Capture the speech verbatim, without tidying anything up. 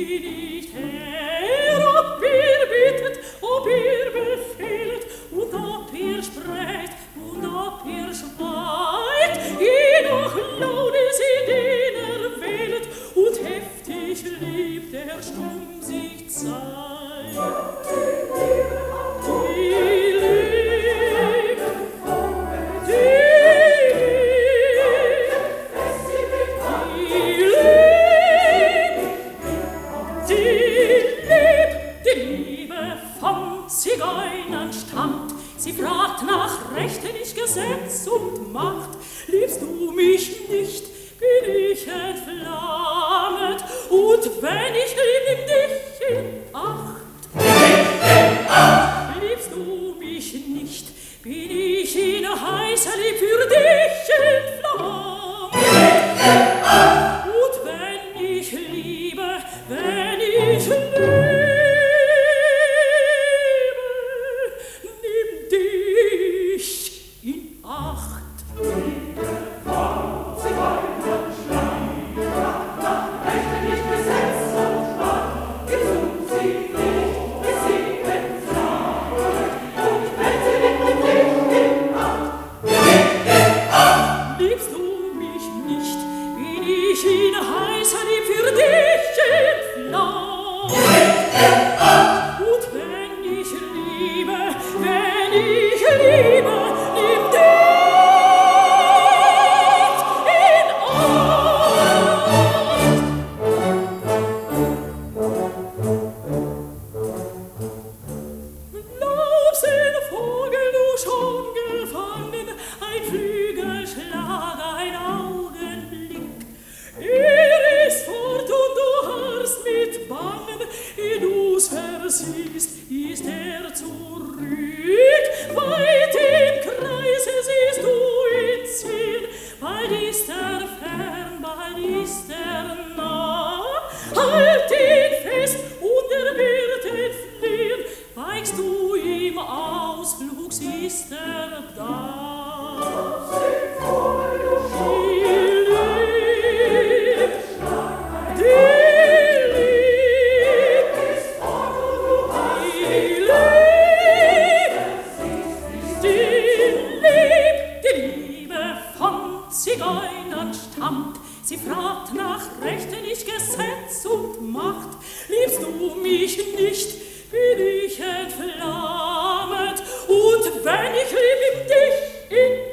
sie nicht her, ob ihr bittet, ob ihr befehlt, und ob ihr sprecht, und ob ihr schweigt, je nach Laune sie den erwählt, und heftig liebt, der stumm sich zeigt. Die Liebe, die Zigeunern stammt, sie fragt nach Rechten, ich Gesetz und Macht. Liebst du mich nicht, bin ich entflammet, und wenn ich lieb, nimm dich in Acht. Liebst du mich nicht, bin ich in heißer Lieb für dich entflammet. Und wenn ich liebe, wenn ich liebe, Zigeunern stammt, sie fragt nach Rechten, ich Gesetz und Macht. Liebst du mich nicht, bin ich entflammet, und wenn ich lieb, nimm dich in